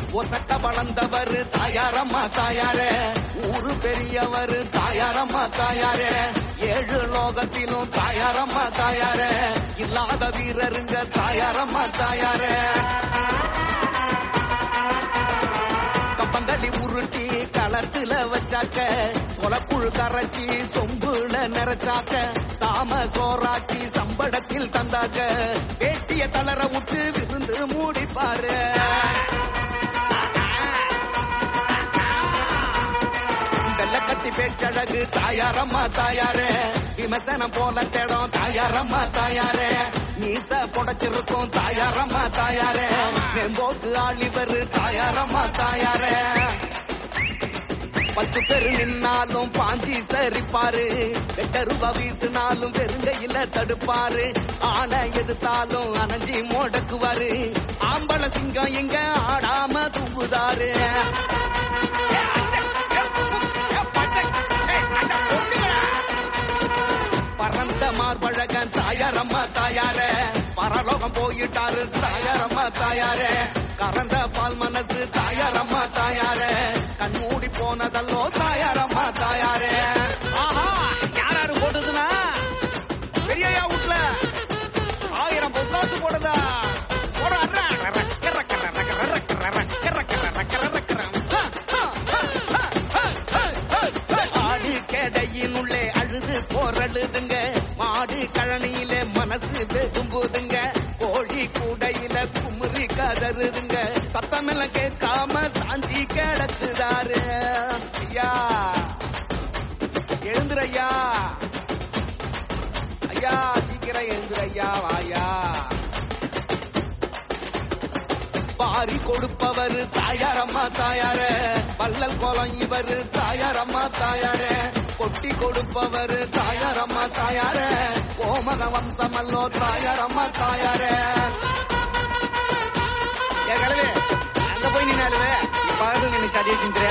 ஒசக்க வளர்ந்தவர் தாயாரம்மா தாயாரே, ஊரு பெரியவர் தாயாரம்மா தாயாரே, 7 லோகத்திலும் தாயாரம்மா தாயாரே, இல்லாத வீரருங்க தாயாரம்மா தாயாரே. கம்பங்களி உருட்டி களத்துல வச்சாக்க, சொலப்புழு கரைச்சி சொம்புல நிறைச்சாக்க, சாம சோறாக்கி சம்படத்தில் தந்தாக்க, பேட்டிய தளர விட்டு விருந்து மூடிப்பாரு. வெள்ளக்கட்டி பேச்சழகு தாயாரம்மா தாயாரே, விமர்சனம் போல தேடும் தாயாரம்மா தாயாரே, மீச புடைச்சிருக்கும் தாயாரம்மா தாயாரே, மேம்போக்கு ஆளிவர் தாயாரம்மா தாயாரே. 10 பேரு நின்னாலும் பாஞ்சி சரிப்பாரு, 8 ரூபா வீசினாலும் வெறுங்கையில தடுப்பாரு, ஆனை எதிர்த்தாலும் அணைஞ்சி மோடக்குவாரு, ஆம்பள சிங்கம் எங்க ஆடாம தூங்குதாரு. பரந்த மார்பழகன் தாயாரம்மா தாயாரே, பரலோகம் போயிட்டாரு தாயாரம்மா தாயாரே, கறந்த பால் மனசு தாயாரம்மா தாயாரே, கண்மூடி போனதல்லோ தாயாரம்மா தாயாரே. ஆஹா, யாராரு போட்டதுன்னா பெரியயா வீட்டுல 1000 பொக்காசு போடுதா ஆடு கேடையினுள்ளே அழுது போரழுதுங்க, மாடு கழனியில மனசு வெதும்புதுங்க, கோழி கூடையில குமுறி கதறுதுங்க, சத்தமெல்லாம் கேட்காம சாஞ்சி கிடக்குதாரு. ஐயா எழுந்துரையா, ஐயா சீக்கிரம் எழுந்துரையா வாயா. பாரி கொடுப்பவர் தாயாரம்மா தாயாரே, பல்லல் கோலம் இவர் தாயாரம்மா தாயாரே, கொட்டி கொடுப்பவர் தாயாரம்மா தாயாரே, கோமக வம்சமல்லோ தாயாரம்மா தாயாரே. ஏகலவே அங்க போய் நின்னாலுவே பாரு நின்னு சதிய சிந்துற.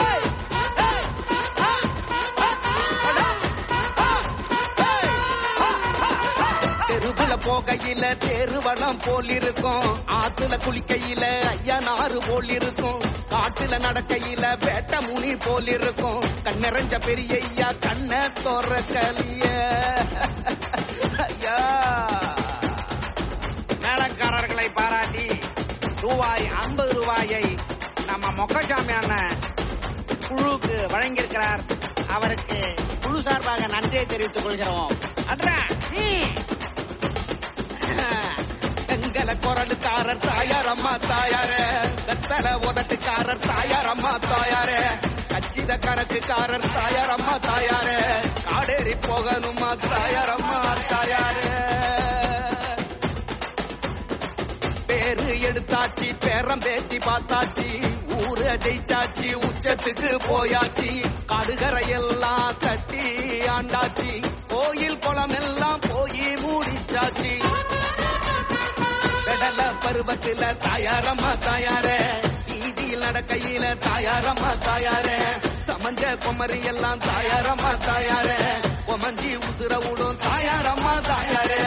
தெருவுல போகையில தேருவளம் போல் இருக்கும், ஆத்துல குளிக்கையில ஐயனாறு போல் இருக்கும், காட்டுல நடக்கையில வேட்ட முனி போல் இருக்கும், கண்ணெறஞ்ச பெரிய ஐயா கண்ண தோறக்கலிய. ஐயா மேளக்காரர்களை பாராட்டி ரூபாய் 50 நம்ம மொக்கசாமி அண்ணன் குழுவுக்கு வழங்கியிருக்கிறார். அவருக்கு குழு சார்பாக நன்றியை தெரிவித்துக் கொள்கிறோம். பெண்கள குரலுக்காரர் தாயாரம்மா தாயாரே, கத்தல உதட்டுக்காரர் தாயாரம்மா தாயாரே, கச்சித கணக்குக்காரர் தாயாரம்மா தாயாரே, காடேறி போகணுமா தாயாரம்மா தாயாரே. பேரு எடுத்தாச்சு, பேரம் பேத்தி பார்த்தாச்சு, ஊரு ஜெயிச்சாச்சு, உச்சத்துக்கு போயாச்சு, காடுகரையெல்லாம் கட்டி ஆண்டாச்சு, கோயில் குளம் எல்லாம் போய் மூடிச்சாச்சு. கடல பருவத்தில தாயாரம்மா தாயாரே, வீதியில் நடக்கையில தாயாரம்மா தாயாரே, சமஞ்ச குமரி எல்லாம் தாயாரம்மா தாயாரே, கொமஞ்சி உசுர விடும் தாயாரம்மா தாயாரே.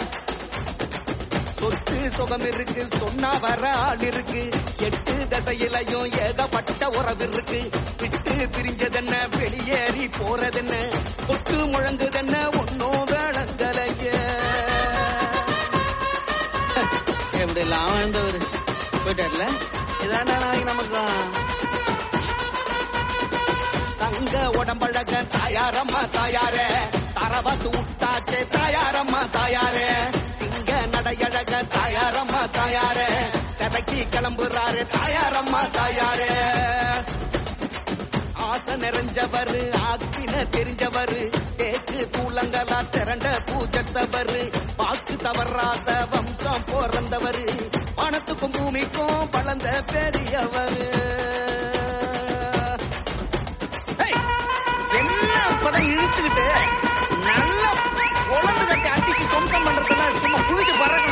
சொத்து சுகம் இருக்கு, சொன்னா வர ஆள் இருக்கு, 8 திசையிலையும் ஏகப்பட்ட உறவு இருக்கு, விட்டு பிரிஞ்சதென்ன வெளியேறி போறதென்ன, கொட்டு முழங்குதென்ன ஒன்னும் வேளங்கலைய. எப்படி எல்லாம் வாழ்ந்தவர் போயிட்டார்ல, இதான நாளைக்கு நமக்கு தங்க உடம்பழக தாயாரம்மா தாயாரே, தரவத்து விட்டாச்சே தாயாரம்மா தாயாரே, சிங்க நடையழக தாயாரம்மா தாயாரே, செதக்கி கிளம்புறாரு தாயாரம்மா தாயாரே. ஆசை நிறைஞ்சவர், ஆக்கின தெரிஞ்சவர், தேக்கு தூளங்களா திரண்ட பூஜத்தவர், வாக்கு தவறாத வம்சம் பிறந்தவர், பணத்துக்கும் பூமிக்கும் பழந்த பெரியவர். என்ன படம் இழுத்துக்கிட்டு நல்லா உலந்து கட்டி அடிச்சு சொந்தம் பண்றதுல சும்மா குளிச்சு பறக்க